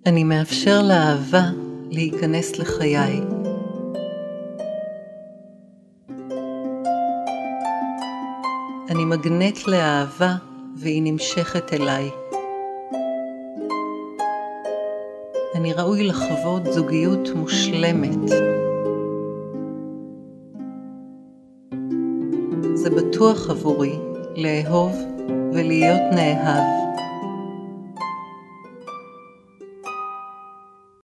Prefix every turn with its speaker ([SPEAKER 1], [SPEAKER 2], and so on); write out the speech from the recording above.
[SPEAKER 1] אני מאפשר לאהבה להיכנס לחיי. אני מגנט לאהבה והיא נמשכת אליי. אני ראוי לחוות זוגיות מושלמת. זה בטוח עבורי לאהוב ולהיות נאהב.